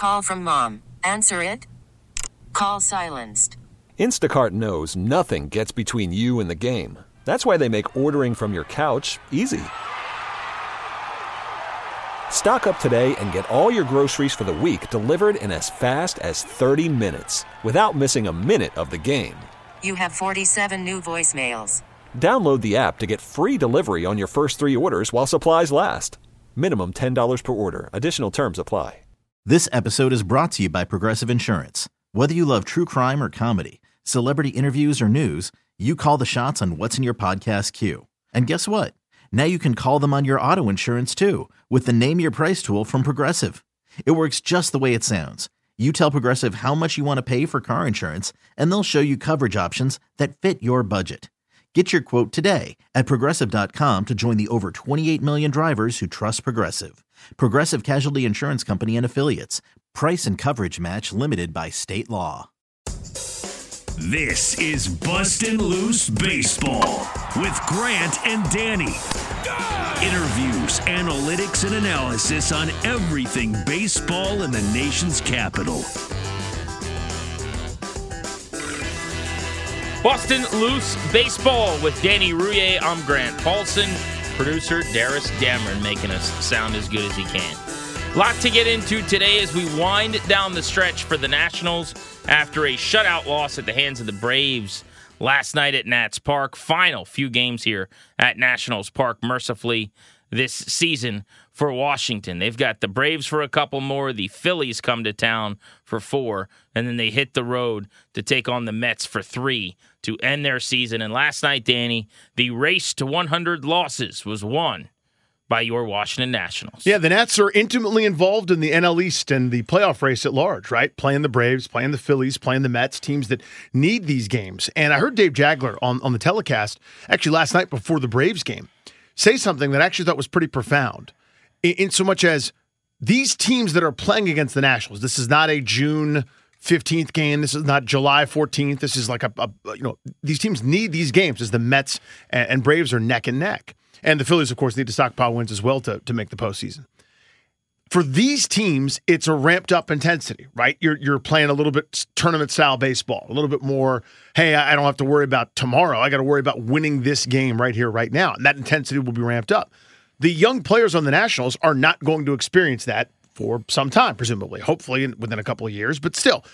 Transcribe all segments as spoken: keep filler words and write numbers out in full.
Call from mom. Answer it. Call silenced. Instacart knows nothing gets between you and the game. That's why they make ordering from your couch easy. Stock up today and get all your groceries for the week delivered in as fast as thirty minutes without missing a minute of the game. You have forty-seven new voicemails. Download the app to get free delivery on your first three orders while supplies last. Minimum ten dollars per order. Additional terms apply. This episode is brought to you by Progressive Insurance. Whether you love true crime or comedy, celebrity interviews or news, you call the shots on what's in your podcast queue. And guess what? Now you can call them on your auto insurance too with the Name Your Price tool from Progressive. It works just the way it sounds. You tell Progressive how much you want to pay for car insurance, and they'll show you coverage options that fit your budget. Get your quote today at Progressive dot com to join the over twenty-eight million drivers who trust Progressive. Progressive Casualty Insurance Company and Affiliates. Price and coverage match limited by state law. This is Bustin' Loose Baseball with Grant and Danny. Interviews, analytics, and analysis on everything baseball in the nation's capital. Bustin' Loose Baseball with Danny Rouillet. I'm Grant Paulson. Producer Darius Dameron making us sound as good as he can. A lot to get into today as we wind down the stretch for the Nationals after a shutout loss at the hands of the Braves last night at Nats Park. Final few games here at Nationals Park, mercifully, this season for Washington. They've got the Braves for a couple more. The Phillies come to town for four, and then they hit the road to take on the Mets for three to end their season. And last night, Danny, the race to one hundred losses was won by your Washington Nationals. Yeah, the Nats are intimately involved in the N L East and the playoff race at large, right? Playing the Braves, playing the Phillies, playing the Mets, teams that need these games. And I heard Dave Jagler on, on the telecast, actually last night before the Braves game, say something that I actually thought was pretty profound, in, in so much as these teams that are playing against the Nationals, this is not a June fifteenth game, this is not July fourteenth, this is like a, a you know, these teams need these games as the Mets and, and Braves are neck and neck. And the Phillies, of course, need to stockpile wins as well to, to make the postseason. For these teams, it's a ramped-up intensity, right? You're you're playing a little bit tournament-style baseball, a little bit more, hey, I don't have to worry about tomorrow. I got to worry about winning this game right here, right now. And that intensity will be ramped up. The young players on the Nationals are not going to experience that for some time, presumably, hopefully within a couple of years. But still,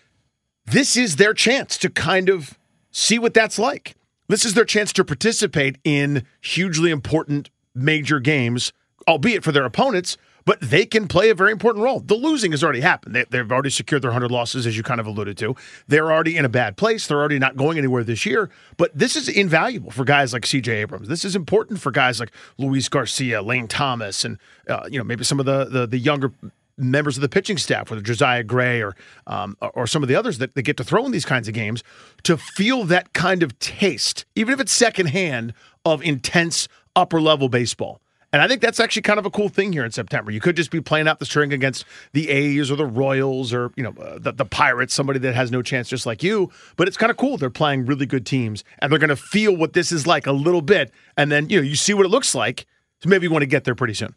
this is their chance to kind of see what that's like. This is their chance to participate in hugely important major games, albeit for their opponents, but they can play a very important role. The losing has already happened. They, they've already secured their one hundred losses, as you kind of alluded to. They're already in a bad place. They're already not going anywhere this year. But this is invaluable for guys like C J Abrams. This is important for guys like Luis Garcia, Lane Thomas, and uh, you know maybe some of the, the the younger members of the pitching staff, whether Josiah Gray or um, or some of the others that, that get to throw in these kinds of games, to feel that kind of taste, even if it's secondhand, of intense upper-level baseball. And I think that's actually kind of a cool thing here in September. You could just be playing out the string against the A's or the Royals or you know uh, the, the Pirates, somebody that has no chance just like you. But it's kind of cool. They're playing really good teams, and they're going to feel what this is like a little bit. And then you know you see what it looks like, so maybe you want to get there pretty soon.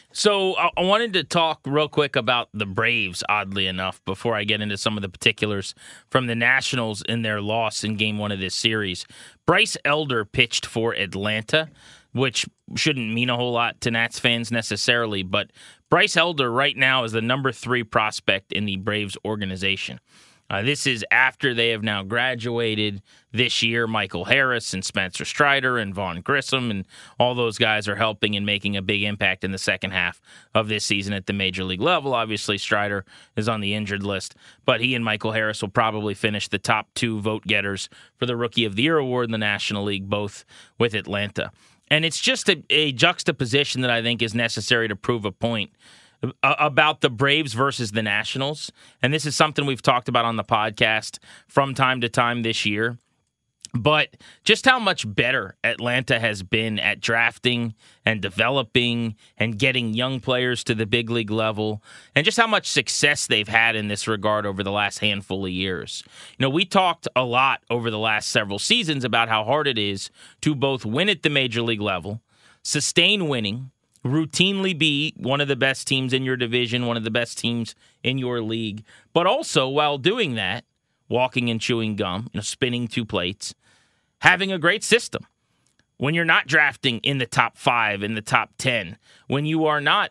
So I wanted to talk real quick about the Braves, oddly enough, before I get into some of the particulars from the Nationals in their loss in game one of this series. Bryce Elder pitched for Atlanta, which shouldn't mean a whole lot to Nats fans necessarily, but Bryce Elder right now is the number three prospect in the Braves organization. Uh, this is after they have now graduated this year. Michael Harris and Spencer Strider and Vaughn Grissom and all those guys are helping and making a big impact in the second half of this season at the major league level. Obviously, Strider is on the injured list, but he and Michael Harris will probably finish the top two vote getters for the Rookie of the Year award in the National League, both with Atlanta. And it's just a, a juxtaposition that I think is necessary to prove a point about the Braves versus the Nationals. And this is something we've talked about on the podcast from time to time this year. But just how much better Atlanta has been at drafting and developing and getting young players to the big league level, and just how much success they've had in this regard over the last handful of years. You know, we talked a lot over the last several seasons about how hard it is to both win at the major league level, sustain winning, routinely be one of the best teams in your division, one of the best teams in your league, but also while doing that, walking and chewing gum, you know, spinning two plates, having a great system. When you're not drafting in the top five, in the top ten, when you are not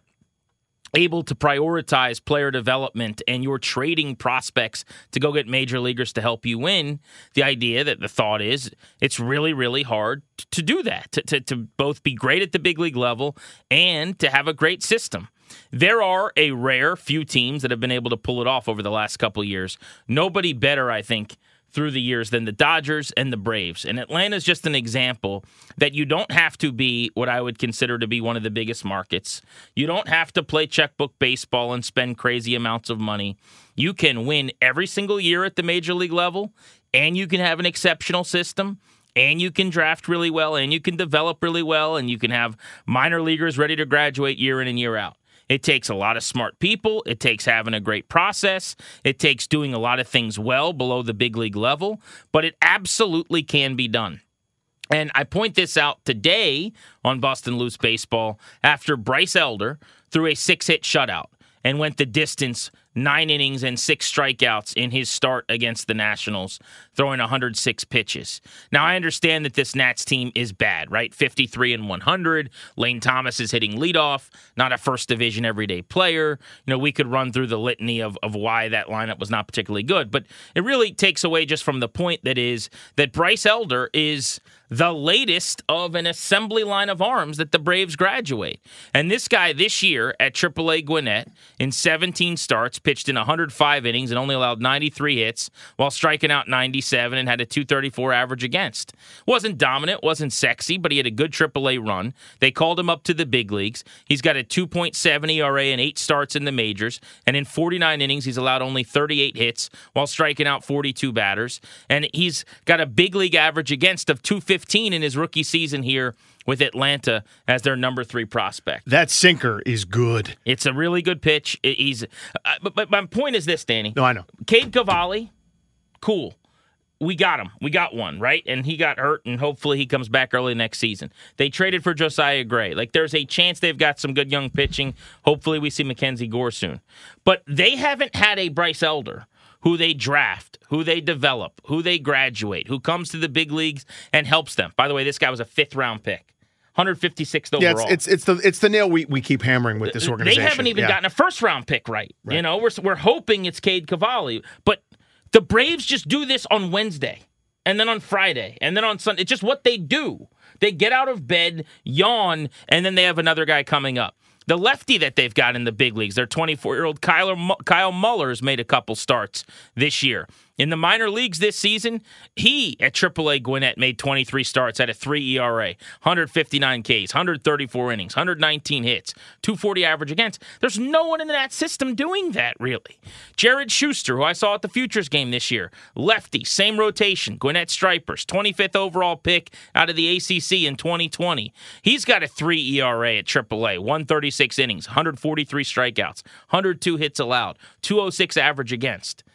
able to prioritize player development and you're trading prospects to go get major leaguers to help you win, the idea that the thought is it's really, really hard to do that, to, to, to both be great at the big league level and to have a great system. There are a rare few teams that have been able to pull it off over the last couple of years. Nobody better, I think, through the years than the Dodgers and the Braves. And Atlanta's just an example that you don't have to be what I would consider to be one of the biggest markets. You don't have to play checkbook baseball and spend crazy amounts of money. You can win every single year at the major league level, and you can have an exceptional system, and you can draft really well, and you can develop really well, and you can have minor leaguers ready to graduate year in and year out. It takes a lot of smart people. It takes having a great process. It takes doing a lot of things well below the big league level, but it absolutely can be done. And I point this out today on Bustin' Loose Baseball after Bryce Elder threw a six-hit shutout and went the distance, nine innings and six strikeouts in his start against the Nationals, throwing one hundred six pitches. Now, I understand that this Nats team is bad, right? fifty-three and one hundred. Lane Thomas is hitting leadoff, not a first division everyday player. You know, we could run through the litany of, of why that lineup was not particularly good, but it really takes away just from the point that is that Bryce Elder is the latest of an assembly line of arms that the Braves graduate. And this guy this year at triple A Gwinnett in seventeen starts, pitched in one hundred five innings and only allowed ninety-three hits while striking out ninety-seven and had a two thirty-four average against. Wasn't dominant, wasn't sexy, but he had a good triple A run. They called him up to the big leagues. He's got a two point seven E R A and eight starts in the majors, and in forty-nine innings, he's allowed only thirty-eight hits while striking out forty-two batters. And he's got a big league average against of two fifteen in his rookie season here with Atlanta as their number three prospect. That sinker is good. It's a really good pitch. He's, uh, but, but my point is this, Danny. No, I know. Cade Cavalli, cool. We got him. We got one, right? And he got hurt, and hopefully he comes back early next season. They traded for Josiah Gray. Like, there's a chance they've got some good young pitching. Hopefully we see Mackenzie Gore soon. But they haven't had a Bryce Elder who they draft, who they develop, who they graduate, who comes to the big leagues and helps them. By the way, this guy was a fifth-round pick, one hundred fifty-sixth overall. Yeah, it's, it's, it's, the, it's the nail we, we keep hammering with this organization. They haven't even yeah. gotten a first-round pick right. right. You know, we're, we're hoping it's Cade Cavalli. But the Braves just do this on Wednesday, and then on Friday, and then on Sunday. It's just what they do. They get out of bed, yawn, and then they have another guy coming up. The lefty that they've got in the big leagues, their twenty-four-year-old Kyle, Kyle Mullers made a couple starts this year. In the minor leagues this season, he at triple A Gwinnett made twenty-three starts at a three E R A, one hundred fifty-nine Ks, one hundred thirty-four innings, one hundred nineteen hits, two forty average against. There's no one in that system doing that, really. Jared Schuster, who I saw at the Futures game this year, lefty, same rotation, Gwinnett Stripers, twenty-fifth overall pick out of the A C C in twenty twenty. He's got a three E R A at triple A, one thirty-six innings, one hundred forty-three strikeouts, one hundred two hits allowed, two oh six average against.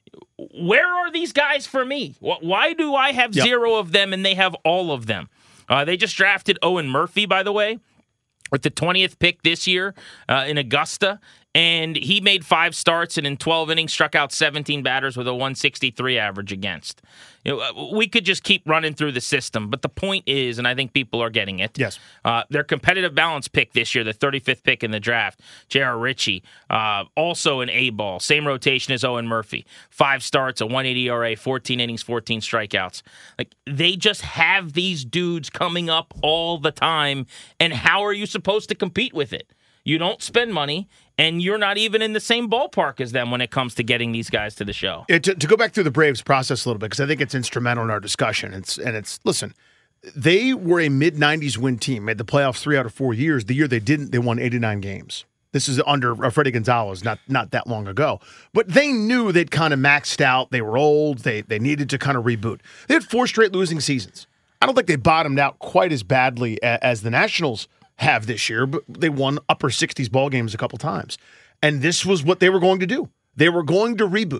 Where are these guys for me? Why do I have yep. zero of them and they have all of them? Uh, they just drafted Owen Murphy, by the way, with the twentieth pick this year uh, in Augusta. And he made five starts and in twelve innings struck out seventeen batters with a one sixty-three average against. You know, we could just keep running through the system, but the point is, and I think people are getting it, yes, uh, their competitive balance pick this year, the thirty-fifth pick in the draft, J R. Ritchie, uh, also an A-ball, same rotation as Owen Murphy, five starts, a one eighty E R A, fourteen innings, fourteen strikeouts. Like, they just have these dudes coming up all the time, and how are you supposed to compete with it? You don't spend money, and you're not even in the same ballpark as them when it comes to getting these guys to the show. Yeah, to, to go back through the Braves process a little bit, because I think it's instrumental in our discussion. It's and it's listen, they were a mid nineties win team, made the playoffs three out of four years. The year they didn't, they won eighty-nine games. This is under uh, Freddie Gonzalez, not not that long ago. But they knew they'd kind of maxed out. They were old. They they needed to kind of reboot. They had four straight losing seasons. I don't think they bottomed out quite as badly a, as the Nationals have this year, but they won upper sixties ball games a couple times. And this was what they were going to do. They were going to reboot.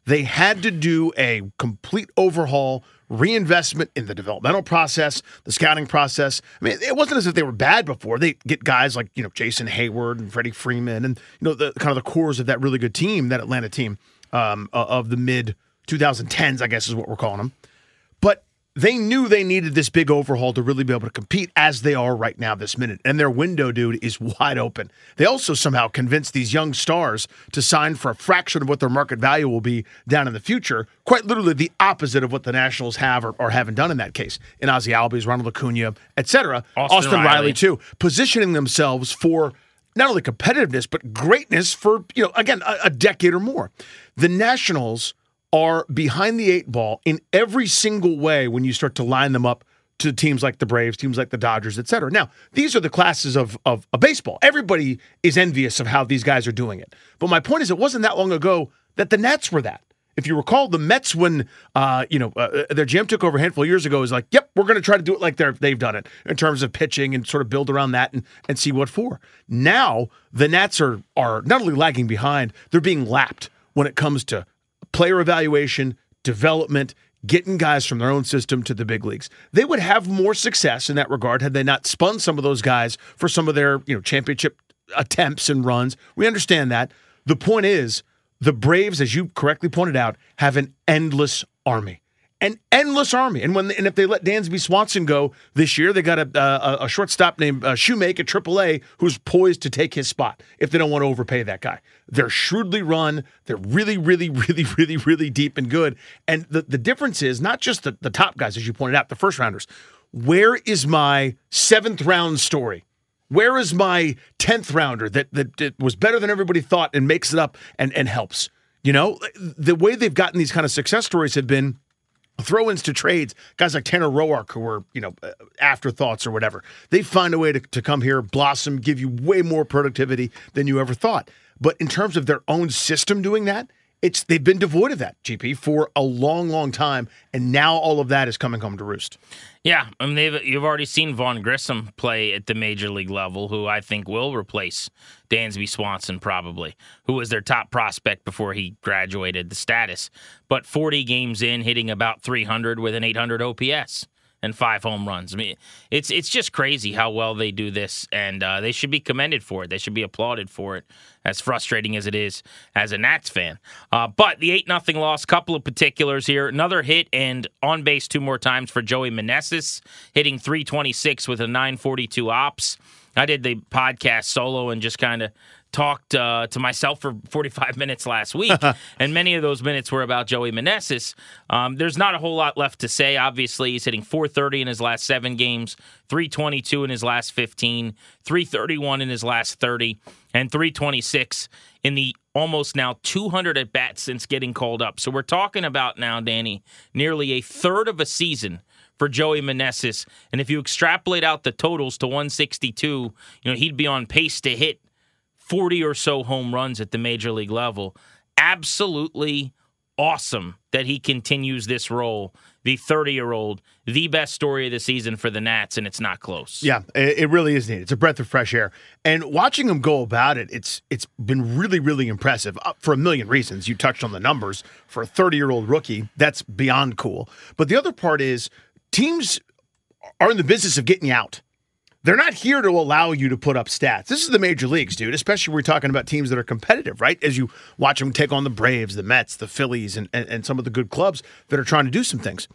They had to do a complete overhaul, reinvestment in the developmental process, the scouting process. I mean, it wasn't as if they were bad before. They get guys like, you know, Jason Hayward and Freddie Freeman and, you know, the kind of the cores of that really good team, that Atlanta team um, of the mid twenty tens, I guess is what we're calling them. But they knew they needed this big overhaul to really be able to compete as they are right now this minute. And their window, dude, is wide open. They also somehow convinced these young stars to sign for a fraction of what their market value will be down in the future. Quite literally the opposite of what the Nationals have or, or haven't done in that case. In Ozzie Albies, Ronald Acuna, et cetera. Austin, Austin Riley. Riley, too. Positioning themselves for not only competitiveness, but greatness for, you know, again, a, a decade or more. The Nationals are behind the eight ball in every single way when you start to line them up to teams like the Braves, teams like the Dodgers, et cetera. Now, these are the classes of, of, of baseball. Everybody is envious of how these guys are doing it. But my point is, it wasn't that long ago that the Nats were that. If you recall, the Mets, when uh, you know uh, their G M took over a handful of years ago, was like, yep, we're going to try to do it like they're, they've done it in terms of pitching and sort of build around that and, and see what for. Now, the Nats are are not only lagging behind, they're being lapped when it comes to player evaluation, development, getting guys from their own system to the big leagues. They would have more success in that regard had they not spun some of those guys for some of their, you know, championship attempts and runs. We understand that. The point is, the Braves, as you correctly pointed out, have an endless army. An endless army. And when and if they let Dansby Swanson go this year, they got a, a, a shortstop named uh, Shoemake at triple A who's poised to take his spot if they don't want to overpay that guy. They're shrewdly run. They're really, really, really, really, really deep and good. And the, the difference is not just the, the top guys, as you pointed out, the first rounders. Where is my seventh round story? Where is my tenth rounder that, that, that was better than everybody thought and makes it up and, and helps? You know, the way they've gotten these kind of success stories have been throw-ins to trades, guys like Tanner Roark, who were, you know, afterthoughts or whatever. They find a way to, to come here, blossom, give you way more productivity than you ever thought. But in terms of their own system doing that, it's they've been devoid of that, G P, for a long, long time, and now all of that is coming home to roost. Yeah, I mean, they've, you've already seen Vaughn Grissom play at the major league level, who I think will replace Dansby Swanson probably, who was their top prospect before he graduated the status. But forty games in, hitting about three hundred with an eight hundred O P S and five home runs. I mean, it's it's just crazy how well they do this, and uh, they should be commended for it. They should be applauded for it, as frustrating as it is as a Nats fan. Uh, but the eight nothing loss, couple of particulars here. Another hit and on base two more times for Joey Meneses, hitting three twenty-six with a nine forty-two ops. I did the podcast solo and just kind of talked uh, to myself for forty-five minutes last week, and many of those minutes were about Joey Meneses. Um, there's not a whole lot left to say. Obviously, he's hitting four thirty in his last seven games, three twenty-two in his last fifteen, three thirty-one in his last thirty, and three twenty-six in the almost now two hundred at-bats since getting called up. So we're talking about now, Danny, nearly a third of a season for Joey Meneses. And if you extrapolate out the totals to one sixty-two, you know, he'd be on pace to hit forty or so home runs at the major league level. Absolutely awesome that he continues this role. The thirty-year-old, the best story of the season for the Nats, and it's not close. Yeah, it really is neat. It's a breath of fresh air. And watching him go about it, it's it's been really, really impressive uh, for a million reasons. You touched on the numbers. For a thirty-year-old rookie, that's beyond cool. But the other part is teams are in the business of getting you out. They're not here to allow you to put up stats. This is the major leagues, dude, especially when we're talking about teams that are competitive, right? As you watch them take on the Braves, the Mets, the Phillies, and, and, and some of the good clubs that are trying to do some things.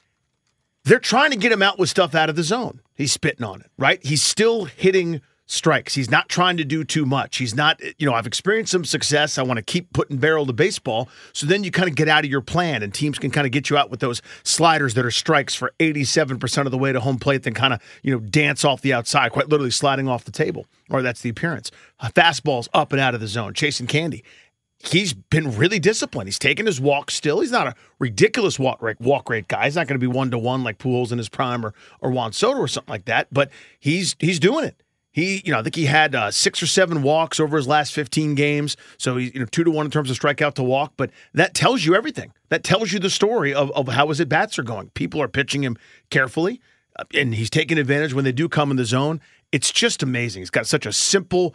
They're trying to get him out with stuff out of the zone. He's spitting on it, right? He's still hitting strikes. He's not trying to do too much. He's not, you know, I've experienced some success. I want to keep putting barrel to baseball. So then you kind of get out of your plan, and teams can kind of get you out with those sliders that are strikes for eighty-seven percent of the way to home plate, then kind of, you know, dance off the outside, quite literally sliding off the table, or that's the appearance. Uh, fastballs up and out of the zone, chasing candy. He's been really disciplined. He's taking his walk still. He's not a ridiculous walk rate, walk rate guy. He's not going to be one-to-one like Pujols in his prime or, or Juan Soto or something like that, but he's he's doing it. He, you know, I think he had uh, six or seven walks over his last fifteen games. So he's, you know, two to one in terms of strikeout to walk. But that tells you everything. That tells you the story of, of how his at-bats are going. People are pitching him carefully, uh, and he's taking advantage when they do come in the zone. It's just amazing. He's got such a simple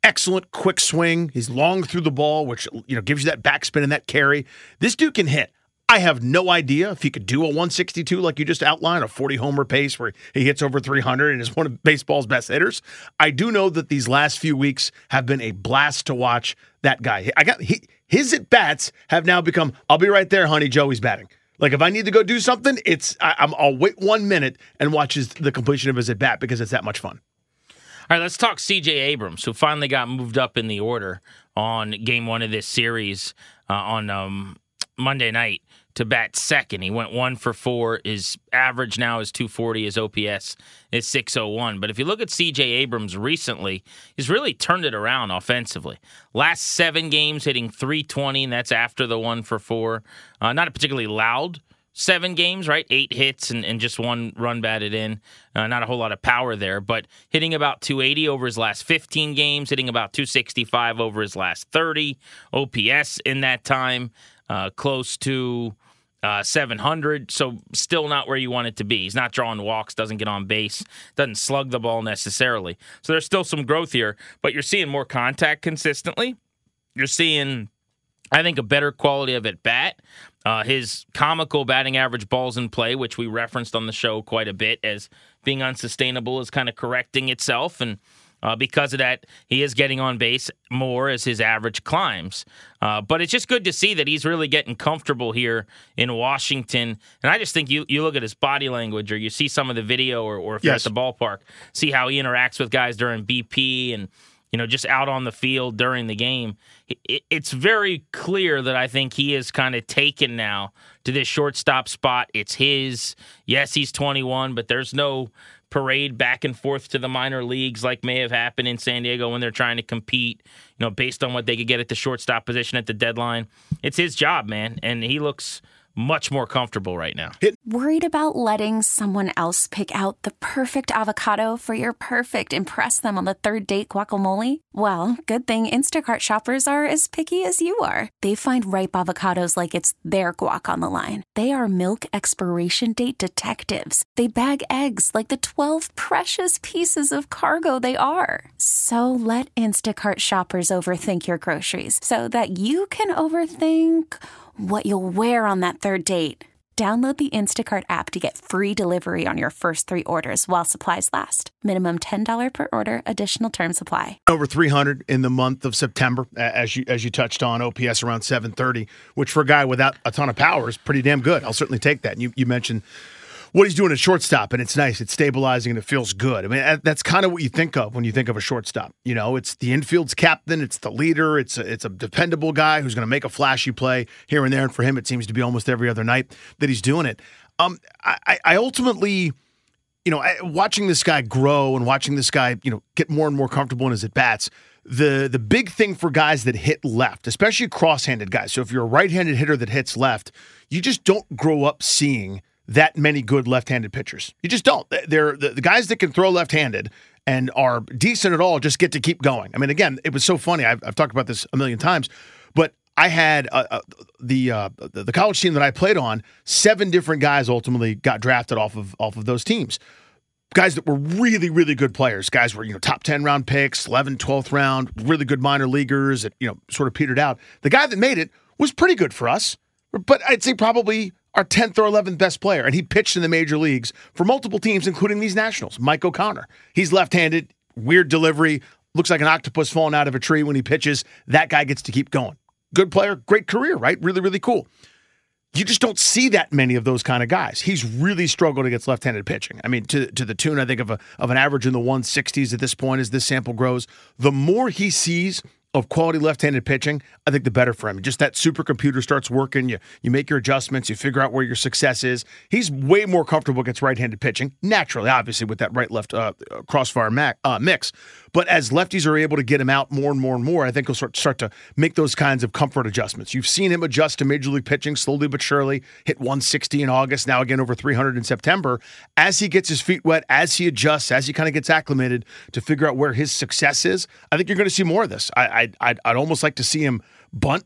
excellent quick swing. He's long through the ball, which, you know, gives you that backspin and that carry. This dude can hit. I have no idea if he could do a one sixty-two like you just outlined, a forty homer pace where he hits over three hundred and is one of baseball's best hitters. I do know that these last few weeks have been a blast to watch that guy. I got he, his at-bats have now become, I'll be right there, honey, Joey's batting. Like, if I need to go do something, it's I, I'm, I'll wait one minute and watch his, the completion of his at-bat because it's that much fun. All right, let's talk C J Abrams, who finally got moved up in the order on game one of this series uh, on um, Monday night to bat second. He went one for four. His average now is two forty. His O P S is six oh one. But if you look at C J Abrams recently, he's really turned it around offensively. Last seven games hitting three twenty, and that's after the one for four. Uh, not a particularly loud seven games, right? Eight hits and, and just one run batted in. Uh, not a whole lot of power there, but hitting about two eighty over his last fifteen games, hitting about two sixty-five over his last thirty. O P S in that time, uh, close to uh, seven hundred, so still not where you want it to be. He's not drawing walks, doesn't get on base, doesn't slug the ball necessarily. So there's still some growth here, but you're seeing more contact consistently. You're seeing, I think, a better quality of at-bat. Uh, his comical batting average balls in play, which we referenced on the show quite a bit as being unsustainable, is kind of correcting itself. And uh, because of that, he is getting on base more as his average climbs. Uh, but it's just good to see that he's really getting comfortable here in Washington. And I just think you, you look at his body language, or you see some of the video, or, or if yes. you're at the ballpark, see how he interacts with guys during B P and, you know, just out on the field during the game. It's very clear that I think he is kind of taken now to this shortstop spot. It's his. Yes, he's twenty-one, but there's no parade back and forth to the minor leagues like may have happened in San Diego when they're trying to compete, you know, based on what they could get at the shortstop position at the deadline. It's his job, man, and he looks much more comfortable right now. Worried about letting someone else pick out the perfect avocado for your perfect impress them on the third date guacamole? Well, good thing Instacart shoppers are as picky as you are. They find ripe avocados like it's their guac on the line. They are milk expiration date detectives. They bag eggs like the twelve precious pieces of cargo they are. So let Instacart shoppers overthink your groceries so that you can overthink what you'll wear on that third date. Download the Instacart app to get free delivery on your first three orders while supplies last. Minimum ten dollars per order. Additional terms apply. Over three hundred in the month of September, as you as you touched on, O P S around seven thirty, which for a guy without a ton of power is pretty damn good. I'll certainly take that. And you, you mentioned what he's doing at shortstop, and it's nice. It's stabilizing, and it feels good. I mean, that's kind of what you think of when you think of a shortstop. You know, it's the infield's captain, it's the leader, it's a, it's a dependable guy who's going to make a flashy play here and there, and for him, it seems to be almost every other night that he's doing it. Um, I, I ultimately, you know, watching this guy grow and watching this guy, you know, get more and more comfortable in his at-bats, the the big thing for guys that hit left, especially cross-handed guys, so if you're a right-handed hitter that hits left, you just don't grow up seeing that many good left-handed pitchers. You just don't. They're the, the guys that can throw left-handed and are decent at all just get to keep going. I mean, again, it was so funny. I've, I've talked about this a million times, but I had uh, uh, the uh, the college team that I played on. Seven different guys ultimately got drafted off of off of those teams. Guys that were really, really good players. Guys were, you know, top ten round picks, eleventh, twelfth round, really good minor leaguers that, you know, sort of petered out. The guy that made it was pretty good for us, but I'd say probably our tenth or eleventh best player, and he pitched in the major leagues for multiple teams, including these Nationals. Mike O'Connor. He's left-handed, weird delivery, looks like an octopus falling out of a tree when he pitches. That guy gets to keep going. Good player, great career, right? Really, really cool. You just don't see that many of those kind of guys. He's really struggled against left-handed pitching. I mean, to to the tune, I think, of a of an average in the one sixties at this point as this sample grows. The more he sees of quality left-handed pitching, I think the better for him. Just that supercomputer starts working. You you make your adjustments. You figure out where your success is. He's way more comfortable against right-handed pitching, naturally, obviously, with that right-left uh, crossfire mac, uh, mix. But as lefties are able to get him out more and more and more, I think he'll start, start to make those kinds of comfort adjustments. You've seen him adjust to Major League pitching slowly but surely, hit one sixty in August, now again over three hundred in September. As he gets his feet wet, as he adjusts, as he kind of gets acclimated to figure out where his success is, I think you're going to see more of this. I, I I'd, I'd almost like to see him bunt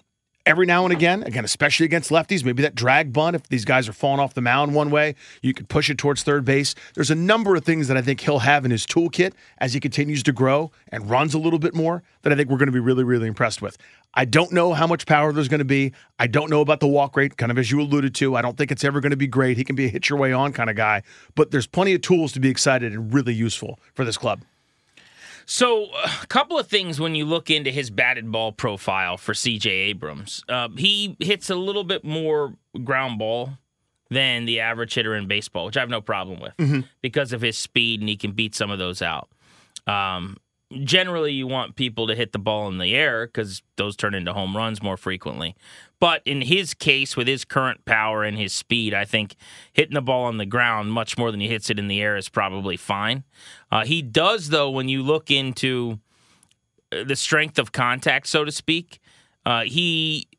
every now and again, again, especially against lefties, maybe that drag bunt, if these guys are falling off the mound one way, you could push it towards third base. There's a number of things that I think he'll have in his toolkit as he continues to grow and runs a little bit more that I think we're going to be really, really impressed with. I don't know how much power there's going to be. I don't know about the walk rate, kind of as you alluded to. I don't think it's ever going to be great. He can be a hit your way on kind of guy, but there's plenty of tools to be excited and really useful for this club. So, a couple of things when you look into his batted ball profile for C J Abrams. Uh, he hits a little bit more ground ball than the average hitter in baseball, which I have no problem with mm-hmm. because of his speed, and he can beat some of those out. Um, generally, you want people to hit the ball in the air because those turn into home runs more frequently. But in his case, with his current power and his speed, I think hitting the ball on the ground much more than he hits it in the air is probably fine. Uh, he does, though, when you look into the strength of contact, so to speak, uh, he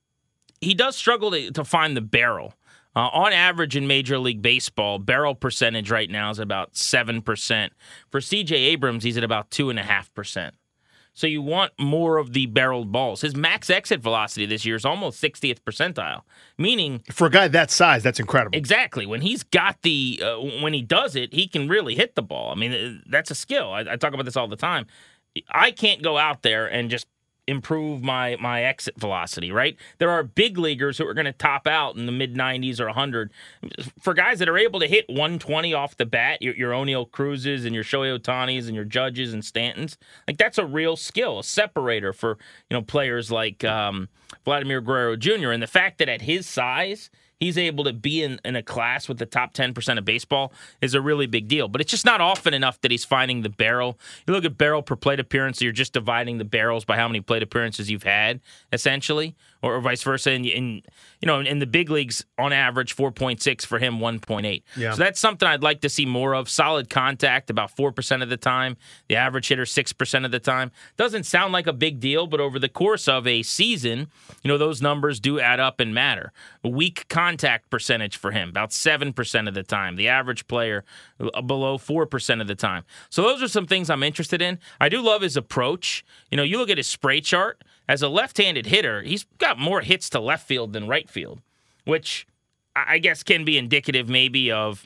he does struggle to, to find the barrel. Uh, on average in Major League Baseball, barrel percentage right now is about seven percent. For C J Abrams, he's at about two point five percent. So you want more of the barreled balls. His max exit velocity this year is almost sixtieth percentile, meaning for a guy that size, that's incredible. Exactly. When he's got the, uh, when he does it, he can really hit the ball. I mean, that's a skill. I, I talk about this all the time. I can't go out there and just improve my my exit velocity, right? There are big leaguers who are going to top out in the mid nineties or one hundred. For guys that are able to hit one twenty off the bat, your, your O'Neal Cruzes and your Shohei Ohtanis and your Judges and Stantons, like that's a real skill, a separator for, you know, players like um, Vladimir Guerrero Junior And the fact that at his size, he's able to be in, in a class with the top ten percent of baseball is a really big deal. But it's just not often enough that he's finding the barrel. You look at barrel per plate appearance, you're just dividing the barrels by how many plate appearances you've had, essentially, or, or vice versa. And, and you know, in the big leagues, on average, four point six for him, one point eight. Yeah. So that's something I'd like to see more of. Solid contact about four percent of the time. The average hitter, six percent of the time. Doesn't sound like a big deal, but over the course of a season, you know, those numbers do add up and matter. Weak contact Contact percentage for him, about seven percent of the time. The average player below four percent of the time. So those are some things I'm interested in. I do love his approach. You know, you look at his spray chart. As a left-handed hitter, he's got more hits to left field than right field, which I guess can be indicative maybe of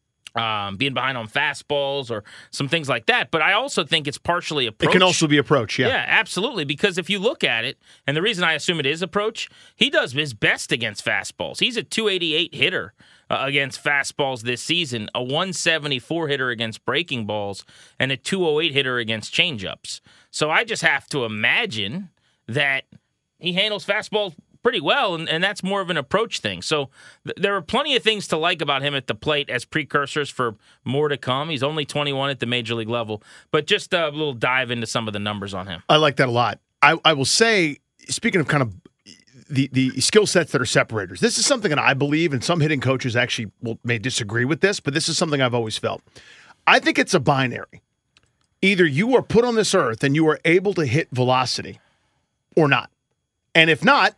Um, being behind on fastballs or some things like that. But I also think it's partially approach. It can also be approach, yeah. Yeah, absolutely. Because if you look at it, and the reason I assume it is approach, he does his best against fastballs. He's a two eighty-eight hitter uh, against fastballs this season, a one seventy-four hitter against breaking balls, and a two oh eight hitter against changeups. So I just have to imagine that he handles fastballs pretty well, and, and that's more of an approach thing. So th- there are plenty of things to like about him at the plate as precursors for more to come. He's only twenty-one at the major league level, but just a little dive into some of the numbers on him. I like that a lot. I, I will say, speaking of kind of the, the skill sets that are separators, this is something that I believe, and some hitting coaches actually will, may disagree with this, but this is something I've always felt. I think it's a binary. Either you are put on this earth and you are able to hit velocity or not. And if not,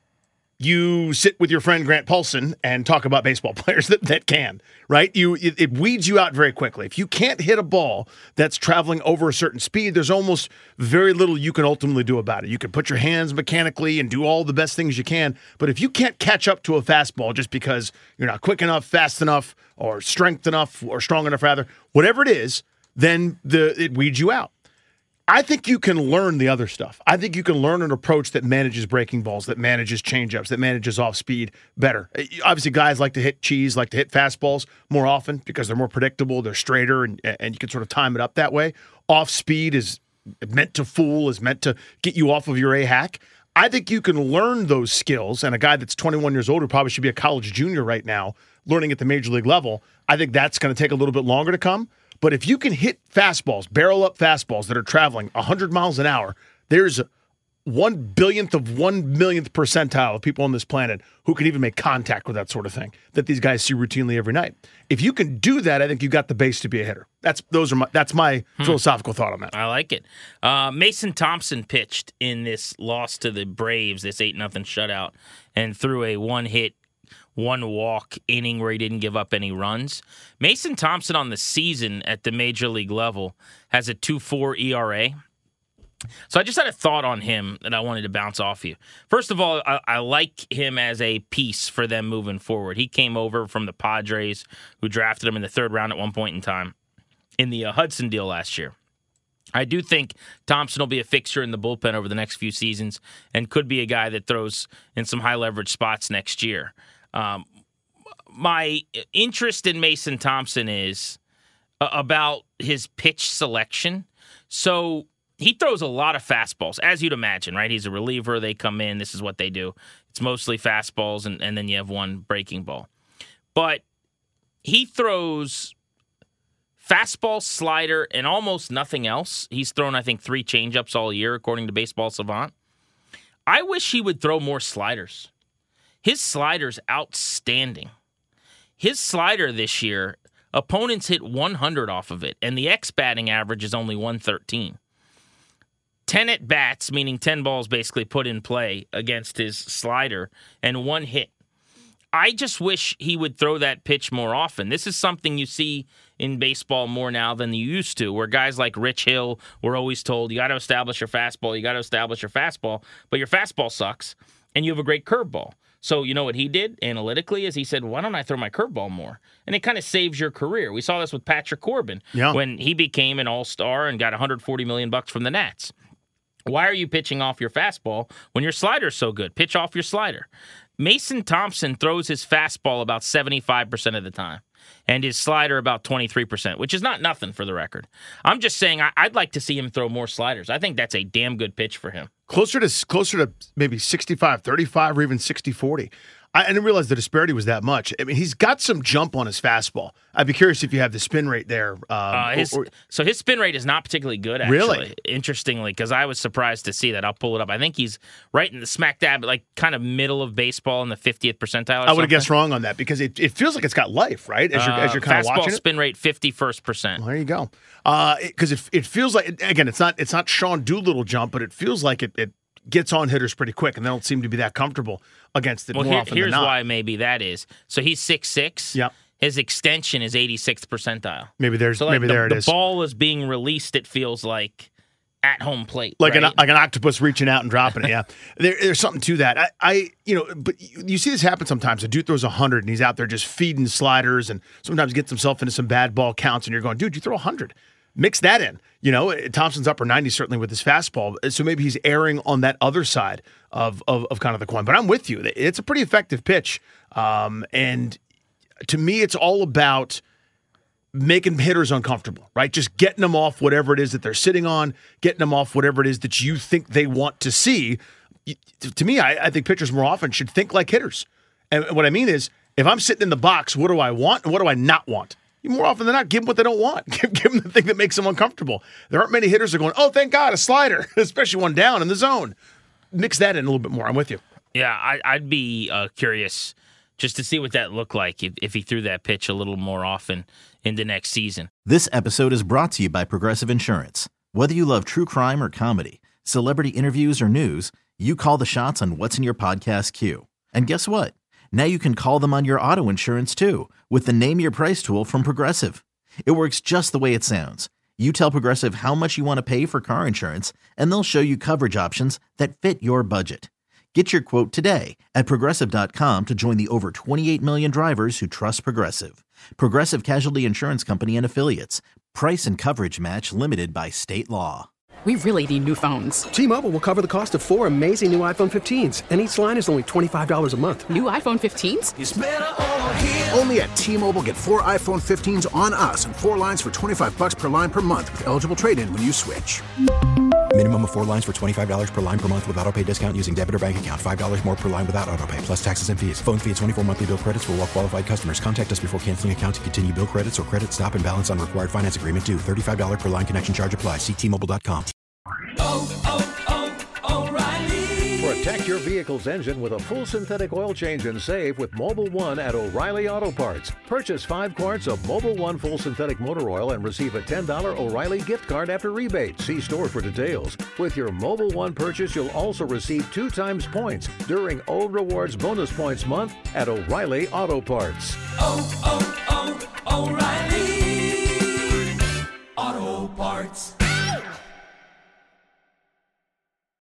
you sit with your friend Grant Paulson and talk about baseball players that, that can, right? You it, it weeds you out very quickly. If you can't hit a ball that's traveling over a certain speed, there's almost very little you can ultimately do about it. You can put your hands mechanically and do all the best things you can, but if you can't catch up to a fastball just because you're not quick enough, fast enough, or strength enough, or strong enough rather, whatever it is, then the it weeds you out. I think you can learn the other stuff. I think you can learn an approach that manages breaking balls, that manages changeups, that manages off speed better. Obviously, guys like to hit cheese, like to hit fastballs more often because they're more predictable, they're straighter, and, and you can sort of time it up that way. Off speed is meant to fool, is meant to get you off of your A-hack. I think you can learn those skills, and a guy that's twenty-one years old who probably should be a college junior right now, learning at the major league level, I think that's going to take a little bit longer to come. But if you can hit fastballs, barrel up fastballs that are traveling one hundred miles an hour, there's one billionth of one millionth percentile of people on this planet who can even make contact with that sort of thing that these guys see routinely every night. If you can do that, I think you got the base to be a hitter. That's those are my that's my hmm. philosophical thought on that. I like it. Uh, Mason Thompson pitched in this loss to the Braves, this eight nothing shutout, and threw a one hit. One walk inning where he didn't give up any runs. Mason Thompson on the season at the major league level has a two point four E R A. So I just had a thought on him that I wanted to bounce off you. First of all, I, I like him as a piece for them moving forward. He came over from the Padres, who drafted him in the third round at one point in time in the uh, Hudson deal last year. I do think Thompson will be a fixture in the bullpen over the next few seasons and could be a guy that throws in some high-leverage spots next year. Um, my interest in Mason Thompson is uh, about his pitch selection. So he throws a lot of fastballs, as you'd imagine, right? He's a reliever. They come in. This is what they do. It's mostly fastballs, and, and then you have one breaking ball. But he throws fastball, slider, and almost nothing else. He's thrown, I think, three changeups all year, according to Baseball Savant. I wish he would throw more sliders. His slider's outstanding. His slider this year, opponents hit one hundred off of it, and the X batting average is only one thirteen. ten at-bats, meaning ten balls basically put in play against his slider, and one hit. I just wish he would throw that pitch more often. This is something you see in baseball more now than you used to, where guys like Rich Hill were always told, you got to establish your fastball, you got to establish your fastball, but your fastball sucks, and you have a great curveball. So you know what he did analytically is he said, why don't I throw my curveball more? And it kind of saves your career. We saw this with Patrick Corbin yeah. when he became an all-star and got one hundred forty million dollars bucks from the Nats. Why are you pitching off your fastball when your slider's so good? Pitch off your slider. Mason Thompson throws his fastball about seventy-five percent of the time and his slider about twenty-three percent, which is not nothing for the record. I'm just saying I, I'd like to see him throw more sliders. I think that's a damn good pitch for him. Closer to closer to maybe sixty-five thirty-five or even sixty forty. I, I didn't realize the disparity was that much. I mean, he's got some jump on his fastball. I'd be curious if you have the spin rate there. Um, uh, his, or, or, so his spin rate is not particularly good, actually. Really? Interestingly, because I was surprised to see that. I'll pull it up. I think he's right in the smack dab, like kind of middle of baseball in the fiftieth percentile. I would have guessed wrong on that because it, it feels like it's got life, right? As you're, uh, as you're kind of watching it. Fastball spin rate fifty-first percent. Well, there you go. Because uh, it, it feels like, again, it's not it's not Sean Doolittle jump, but it feels like it, it gets on hitters pretty quick, and they don't seem to be that comfortable against it well, more here, often here's than not. why maybe that is. So he's six six. Yep. His extension is eighty-sixth percentile. Maybe there's so like maybe the, there it the is. The ball is being released, it feels like, at home plate. Like right? an like an octopus reaching out and dropping it, yeah. There, there's something to that. I, I you know, but you, you see this happen sometimes. A dude throws one hundred, and he's out there just feeding sliders and sometimes gets himself into some bad ball counts, and you're going, dude, you throw one hundred. Mix that in. You know, Thompson's upper ninety certainly with his fastball, so maybe he's erring on that other side of, of, of kind of the coin. But I'm with you. It's a pretty effective pitch. Um, and to me, it's all about making hitters uncomfortable, right? Just getting them off whatever it is that they're sitting on, getting them off whatever it is that you think they want to see. To me, I, I think pitchers more often should think like hitters. And what I mean is, if I'm sitting in the box, what do I want and what do I not want? You more often than not, give them what they don't want. Give, give them the thing that makes them uncomfortable. There aren't many hitters that are going, oh, thank God, a slider, especially one down in the zone. Mix that in a little bit more. I'm with you. Yeah, I, I'd be uh, curious just to see what that looked like if, if he threw that pitch a little more often in the next season. This episode is brought to you by Progressive Insurance. Whether you love true crime or comedy, celebrity interviews or news, you call the shots on what's in your podcast queue. And guess what? Now you can call them on your auto insurance too with the Name Your Price tool from Progressive. It works just the way it sounds. You tell Progressive how much you want to pay for car insurance, and they'll show you coverage options that fit your budget. Get your quote today at Progressive dot com to join the over twenty-eight million drivers who trust Progressive. Progressive Casualty Insurance Company and Affiliates. Price and coverage match limited by state law. We really need new phones. T-Mobile will cover the cost of four amazing new iPhone fifteens, and each line is only twenty-five dollars a month. New iPhone fifteens? It's better over here. Only at T-Mobile, get four iPhone fifteens on us and four lines for twenty-five dollars per line per month with eligible trade-in when you switch. Minimum of four lines for twenty-five dollars per line per month with autopay discount using debit or bank account. five dollars more per line without autopay, plus taxes and fees. Phone fee at twenty-four monthly bill credits for well-qualified customers. Contact us before canceling account to continue bill credits or credit stop and balance on required finance agreement due. thirty-five dollars per line connection charge applies. See T Mobile dot com. Oh, oh, oh, O'Reilly. Protect your vehicle's engine with a full synthetic oil change and save with Mobil one at O'Reilly Auto Parts. Purchase five quarts of Mobil one full synthetic motor oil and receive a ten dollars O'Reilly gift card after rebate. See store for details. With your Mobil one purchase, you'll also receive two times points during O Rewards Bonus Points Month at O'Reilly Auto Parts. Oh, oh.